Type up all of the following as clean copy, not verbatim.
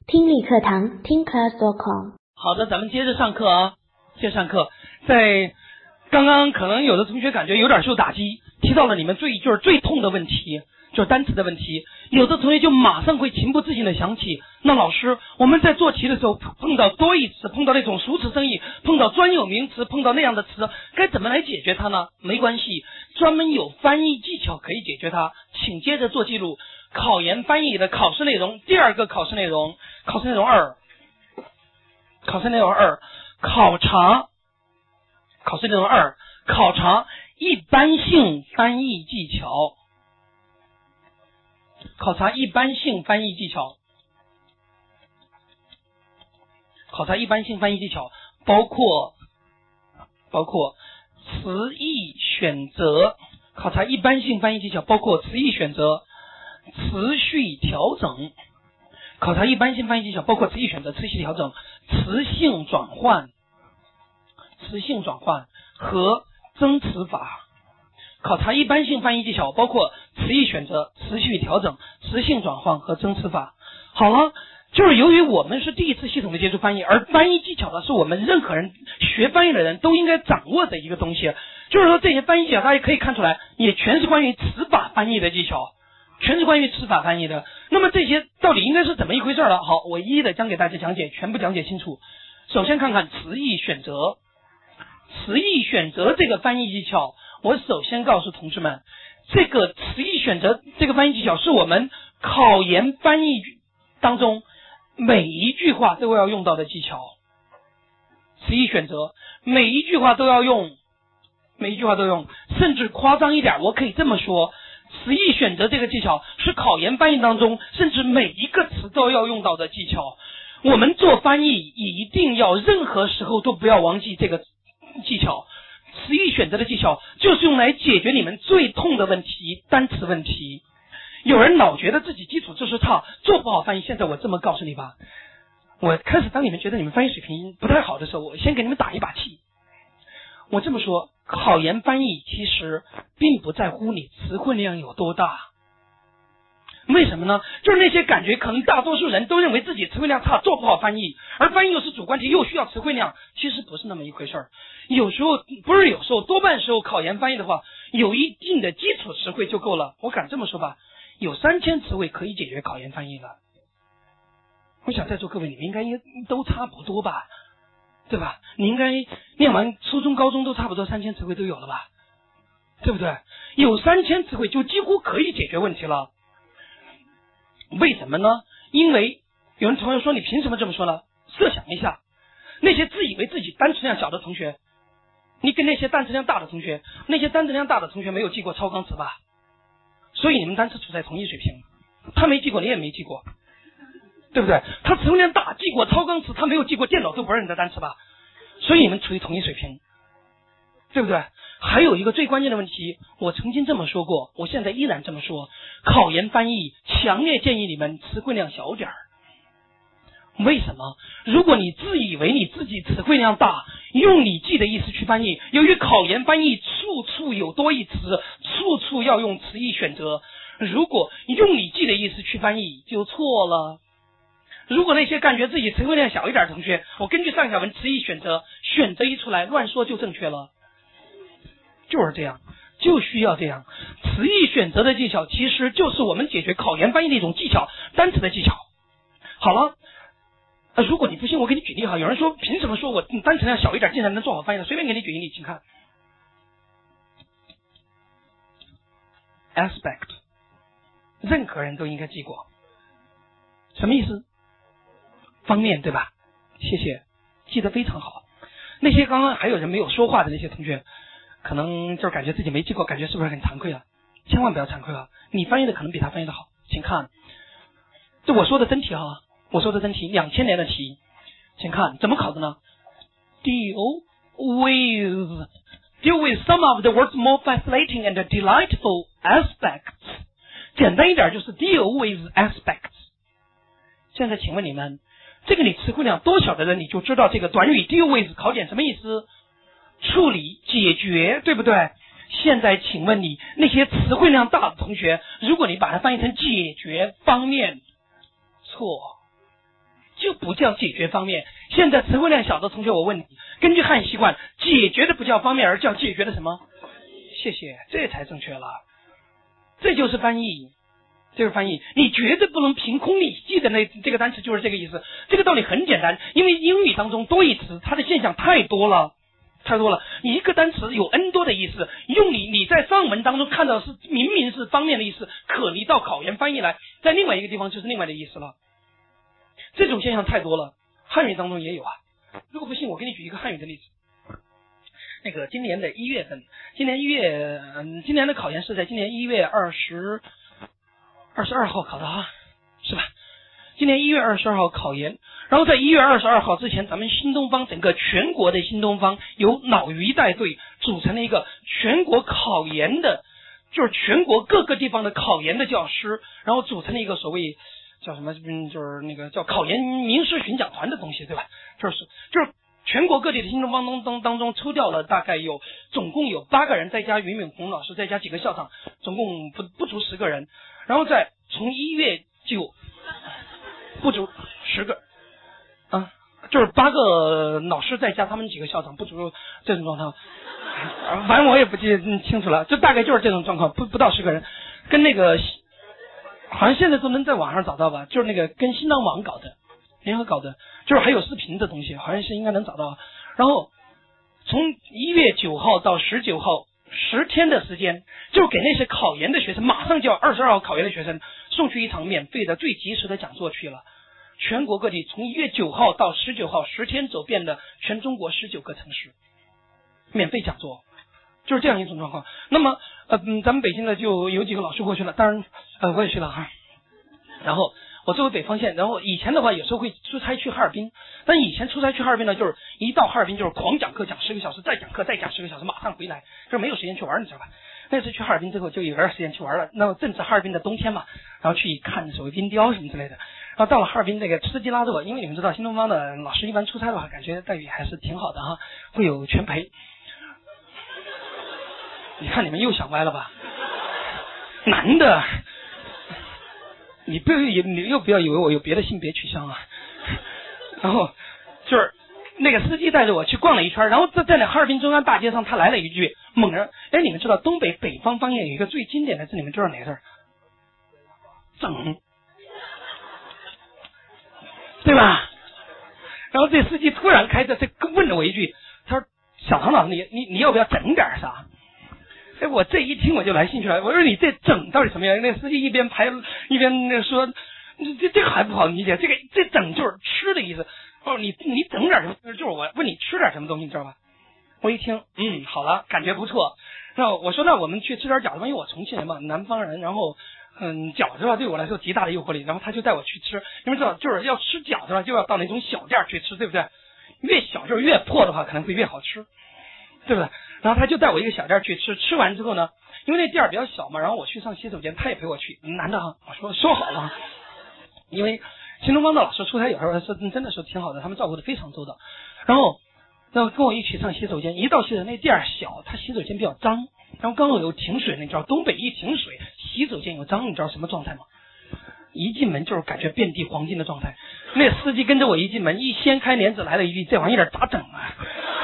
听力课堂听 class.com。 好的，咱们接着上课啊，接着上课。在刚刚可能有的同学感觉有点受打击，提到了你们最痛的问题，就是单词的问题。有的同学就马上会情不自禁的想起，那老师，我们在做题的时候碰到多义词，碰到那种熟词生义，碰到专有名词，碰到那样的词，该怎么来解决它呢？没关系，专门有翻译技巧可以解决它，请接着做记录。考研翻译的考试内容，第二个考试内容，考试内容2，考试内容2，考察，考试内容2，考察一般性翻译技巧，考察一般性翻译技巧，考察一般性翻译技巧，包括词义选择，考察一般性翻译技巧包括词义选择、词序调整，考察一般性翻译技巧包括词义选择、词序调整、词性转换和增词法。考察一般性翻译技巧包括词义选择、词序调整、词性转换和增词法。好了，就是由于我们是第一次系统的接触翻译，而翻译技巧呢是我们任何人学翻译的人都应该掌握的一个东西。就是说这些翻译技巧大家可以看出来，也全是关于词法翻译的技巧，全是关于词法翻译的。那么这些到底应该是怎么一回事呢？好，我一一的将给大家讲解，全部讲解清楚。首先看看词义选择，词义选择这个翻译技巧，我首先告诉同志们，这个词义选择这个翻译技巧是我们考研翻译当中每一句话都要用到的技巧。词义选择每一句话都要用，甚至夸张一点，我可以这么说，词义选择这个技巧是考研翻译当中甚至每一个词都要用到的技巧。我们做翻译一定要任何时候都不要忘记这个技巧。词义选择的技巧就是用来解决你们最痛的问题，单词问题。有人老觉得自己基础知识差，做不好翻译。现在我这么告诉你吧，我开始当你们觉得你们翻译水平不太好的时候，我先给你们打一把气。我这么说，考研翻译其实并不在乎你词汇量有多大。为什么呢？就是那些感觉可能大多数人都认为自己词汇量差，做不好翻译，而翻译又是主观题，又需要词汇量，其实不是那么一回事儿。多半时候考研翻译的话，有一定的基础词汇就够了。我敢这么说吧，有3000词汇可以解决考研翻译了。我想在座各位你们应该都差不多吧，对吧？你应该念完初中高中都差不多3000词汇都有了吧，对不对？有3000词汇就几乎可以解决问题了。为什么呢？因为有人同学说，你凭什么这么说呢？设想一下，那些自以为自己单词量小的同学，你跟那些单词量大的同学，那些单词量大的同学没有记过超纲词吧？所以你们单词处在同一水平，他没记过，你也没记过，对不对？他词汇量大，记过超纲词，他没有记过电脑都不认的单词吧？所以你们处于同一水平，对不对？还有一个最关键的问题，我曾经这么说过，我现在依然这么说，考研翻译强烈建议你们词汇量小点儿。为什么？如果你自以为你自己词汇量大，用你记的意思去翻译，由于考研翻译处处有多义词，处处要用词义选择，如果用你记的意思去翻译就错了。如果那些感觉自己词汇量小一点的同学，我根据上下文词义选择一出来，乱说就正确了。就是这样，就需要这样。词义选择的技巧其实就是我们解决考研翻译的一种技巧，单词的技巧。好了，如果你不信，我给你举例哈。有人说，凭什么说我单词量小一点竟然能做好翻译呢？随便给你举例，请看 aspect， 任何人都应该记过，什么意思？方面，对吧？谢谢，记得非常好。那些刚刚还有人没有说话的那些同学，可能就是感觉自己没记过，感觉是不是很惭愧啊？千万不要惭愧啊！你翻译的可能比他翻译的好。请看，这我说的真题哈，我说的真题，2000年的题，请看怎么考的呢 ？Deal with some of the world's more fascinating and delightful aspects。简单一点就是 deal with aspects。现在请问你们，这个你词汇量多小的人，你就知道这个短语 deal with 考点什么意思？处理、解决，对不对？现在请问你那些词汇量大的同学，如果你把它翻译成解决方面，错。 就不叫解决方面。现在词汇量小的同学，我问你，根据汉语习惯，解决的不叫方面，而叫解决的什么？谢谢，这才正确了。这就是翻译，这是翻译。你绝对不能凭空你记的这个单词就是这个意思。这个道理很简单，因为英语当中多义词它的现象太多了。你一个单词有 n 多的意思，用你在上文当中看到是明明是方面的意思，可你到考研翻译来，在另外一个地方就是另外的意思了。这种现象太多了，汉语当中也有啊。如果不信，我给你举一个汉语的例子。那个今年的1月份，今年的考研是在今年1月22号考的啊，是吧？今年1月22号考研，然后在1月22号之前，咱们新东方整个全国的新东方由脑鱼带队组成了一个全国考研的，就是全国各个地方的考研的教师，然后组成了一个所谓叫什么，就是那个叫考研名师巡讲团的东西，对吧？就是全国各地的新东方当中抽调了大概总共有8个人，再加俞敏洪老师，再加几个校长，总共不足10个人。然后从1月9不足10个啊，就是8个老师再加他们几个校长，不足这种状况。反正我也不记得清楚了，就大概就是这种状况，不到10个人，跟那个好像现在都能在网上找到吧，就是那个跟新浪网联合搞的，就是还有视频的东西，好像是应该能找到。然后从1月9号到19号10天的时间，就给那些考研的学生，马上就要22号考研的学生送去一场免费的最及时的讲座去了。全国各地从1月9号到19号10天走遍了全中国19个城市，免费讲座，就是这样一种状况。那么咱们北京的就有几个老师过去了，当然我也去了哈。然后我作为北方县，然后以前的话有时候会出差去哈尔滨，但以前出差去哈尔滨呢，就是一到哈尔滨就是狂讲课，讲10个小时，再讲课，再讲10个小时，马上回来，就是没有时间去玩，你知道吧？那次去哈尔滨之后就有点时间去玩了，那正值哈尔滨的冬天嘛，然后去看所谓冰雕什么之类的。然后到了哈尔滨，那个司机拉着我，因为你们知道新东方的老师一般出差的话，感觉待遇还是挺好的哈，会有全陪。你看你们又想歪了吧？男的。你又不要以为我有别的性别取向啊。然后就是那个司机带着我去逛了一圈，然后在那哈尔滨中央大街上，他来了一句猛人，你们知道东北方方言有一个最经典的字，你们知道哪个字？整，对吧？然后这司机突然开着这问了我一句，他说：“小唐老师，你要不要整点啥？”我这一听我就来兴趣了，我说你这整到底什么样？那司机一边拍一边那说，这个还不好理解，这整就是吃的意思。哦，你整点什么？就是我问你吃点什么东西，你知道吧？我一听，好了，感觉不错。然后我说那我们去吃点饺子吧，因为我重庆人嘛，南方人。然后饺子吧对我来说极大的诱惑力。然后他就带我去吃，你们知道就是要吃饺子吧，就要到那种小店去吃，对不对？越小就是越破的话，可能会越好吃，对不对？然后他就带我一个小店去吃，吃完之后呢，因为那店比较小嘛，然后我去上洗手间，他也陪我去，男的哈，我说好了，因为新东方的老师出差有时候是真的是挺好的，他们照顾的非常周到。然后跟我一起上洗手间，一到洗手间那店小，他洗手间比较脏，然后刚好有停水，你知道东北一停水，洗手间有脏，你知道什么状态吗？一进门就是感觉遍地黄金的状态。那司机跟着我一进门，一掀开帘子来了一句：“这玩意儿咋整啊？”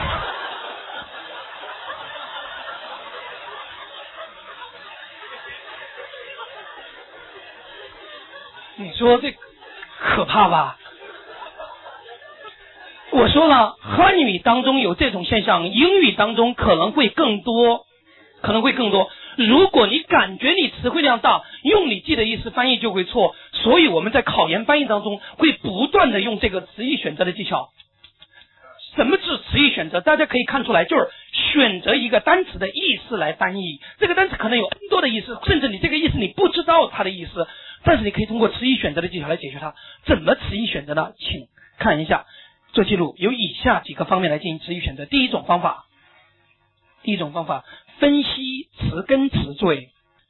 你说这可怕吧？我说了，汉语当中有这种现象，英语当中可能会更多。如果你感觉你词汇量大，用你记的意思翻译就会错。所以我们在考研翻译当中会不断的用这个词义选择的技巧。什么是词义选择？大家可以看出来，就是选择一个单词的意思来翻译。这个单词可能有 N 多的意思，甚至你这个意思你不知道它的意思，但是你可以通过词义选择的技巧来解决它。怎么词义选择呢？请看一下做记录，有以下几个方面来进行词义选择。第一种方法，分析词根词缀，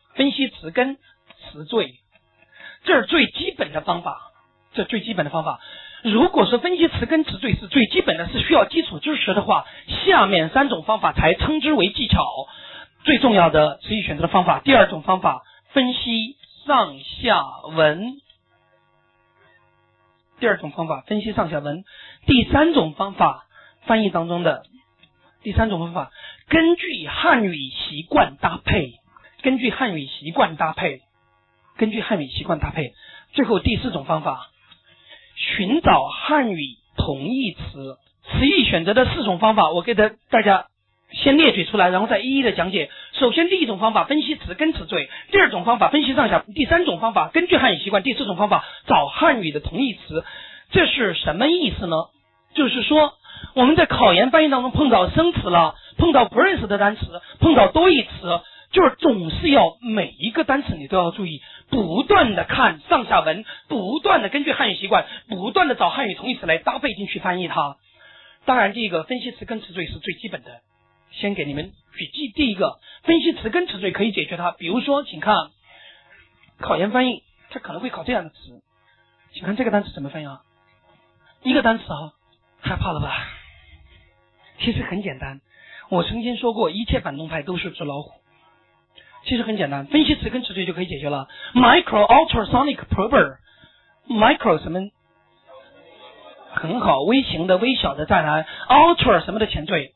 这是最基本的方法。如果说分析词根词缀是最基本的，是需要基础知识的话，下面3种方法才称之为技巧。最重要的词义选择的方法，第2种方法，分析上下文。 第二种方法分析上下文，第三种方法翻译当中的第三种方法，根据汉语习惯搭配，根据汉语习惯搭配，根据汉语习惯搭配。最后第四种方法，寻找汉语同义词。词义选择的4种方法，我给大家先列举出来，然后再一一的讲解。首先第一种方法分析词根词缀，第二种方法分析上下，第三种方法根据汉语习惯，第4种方法找汉语的同义词。这是什么意思呢？就是说我们在考研翻译当中碰到生词了，碰到不认识的单词，碰到多义词，就是总是要每一个单词你都要注意，不断的看上下文，不断的根据汉语习惯，不断的找汉语同义词来搭配进去翻译它。当然这个分析词根词缀是最基本的，先给你们举记。第一个分析词根词缀可以解决它，比如说请看考研翻译，它可能会考这样的词，请看这个单词怎么翻译啊？一个单词啊，害怕了吧？其实很简单，我曾经说过一切反动派都是纸老虎，其实很简单，分析词根词缀就可以解决了。 Micro ultrasonic prober， micro 什么很好，微型的微小的，再来 ultra 什么的前缀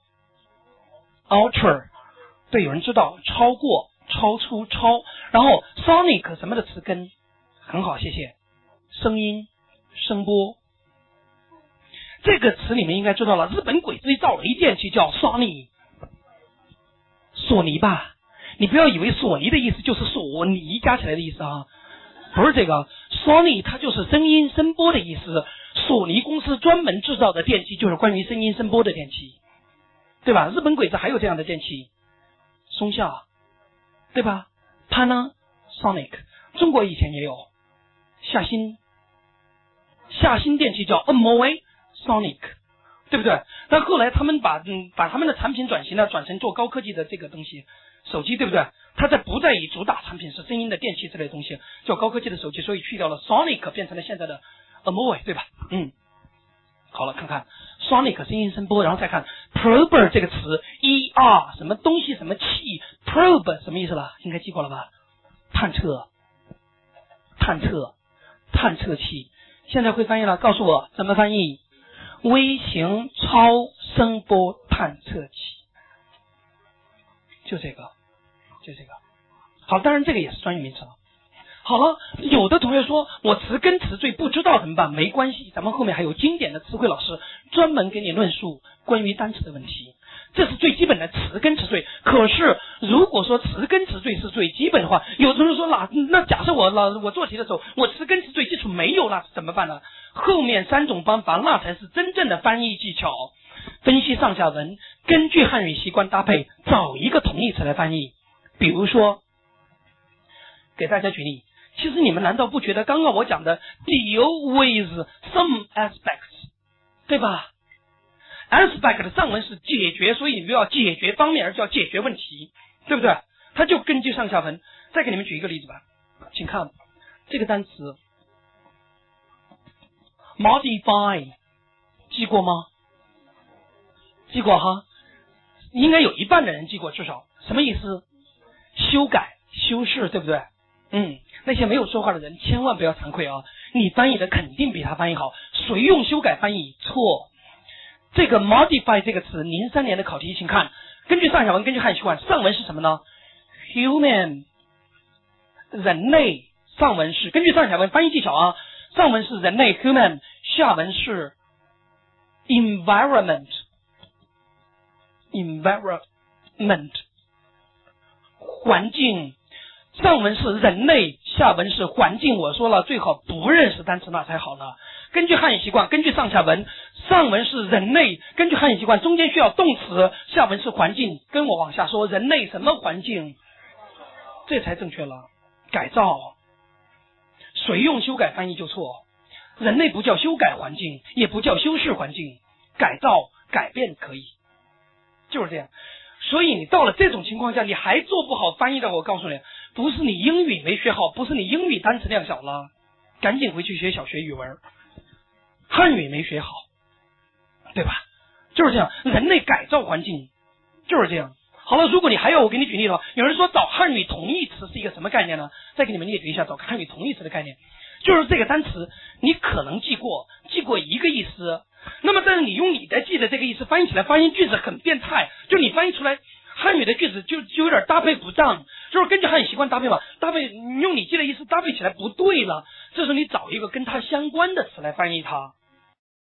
ultra， 对，有人知道，超过超出超，然后 sonic 什么的词根很好，谢谢，声音声波。这个词里面应该知道了，日本鬼子造了一电器叫 Sony， 索尼吧，你不要以为索尼的意思就是索尼加起来的意思啊，不是这个 Sony 它就是声音声波的意思，索尼公司专门制造的电器就是关于声音声波的电器，对吧？日本鬼子还有这样的电器，松下，对吧？ Panasonic， 中国以前也有，夏新电器叫 Amoy Sonic， 对不对？但后来他们把他们的产品转型了，转成做高科技的这个东西，手机，对不对？它不再以主打产品是声音的电器之类的东西，叫高科技的手机，所以去掉了 Sonic， 变成了现在的 Amoy， 对吧？好了，看看 Sonic 声音声波，然后再看 prober 这个词 ER 什么东西什么气 probe 什么意思了？应该记过了吧？探测器，现在会翻译了，告诉我怎么翻译？微型超声波探测器，就这个。好，当然这个也是专业名词了。好了，有的同学说我词根词缀不知道怎么办？没关系，咱们后面还有经典的词汇老师专门给你论述关于单词的问题，这是最基本的词根词缀。可是如果说词根词缀是最基本的话，有同学说那假设我做题的时候我词根词缀基础没有了怎么办呢？后面3种方法那才是真正的翻译技巧，分析上下文，根据汉语习惯搭配，找一个同义词来翻译。比如说给大家举例，其实你们难道不觉得刚刚我讲的 deal with some aspects， 对吧？ aspect 的上文是解决，所以你不要解决方面，而叫解决问题，对不对？它就根据上下文。再给你们举一个例子吧，请看这个单词 modify， 记过吗？记过哈，应该有一半的人记过，至少什么意思？修改修饰，对不对？那些没有说话的人千万不要惭愧啊，你翻译的肯定比他翻译好，谁用修改翻译错。这个 modify 这个词03年的考题，请看根据上下文，根据汉语习惯，上文是什么呢？ human 人类，上文是根据上下文翻译技巧啊，上文是人类 human， 下文是 environment 环境，上文是人类，下文是环境。我说了最好不认识单词那才好呢。根据汉语习惯，根据上下文，上文是人类，根据汉语习惯中间需要动词，下文是环境，跟我往下说人类什么环境，这才正确了。改造，谁用修改翻译就错，人类不叫修改环境，也不叫修饰环境，改造改变可以，就是这样。所以你到了这种情况下你还做不好翻译的，我告诉你，不是你英语没学好，不是你英语单词量小了，赶紧回去学小学语文，汉语没学好，对吧？就是这样，人类改造环境就是这样。好了，如果你还要我给你举例的话，有人说找汉语同义词是一个什么概念呢？再给你们列举一下找汉语同义词的概念， 就是这个单词你可能记过一个意思，那么但是你用你的记的这个意思翻译起来，发现句子很变态，就你翻译出来汉语的句子就有点搭配不当，就是根据汉语习惯搭配嘛，你用你记的意思搭配起来不对了，这时候你找一个跟它相关的词来翻译它。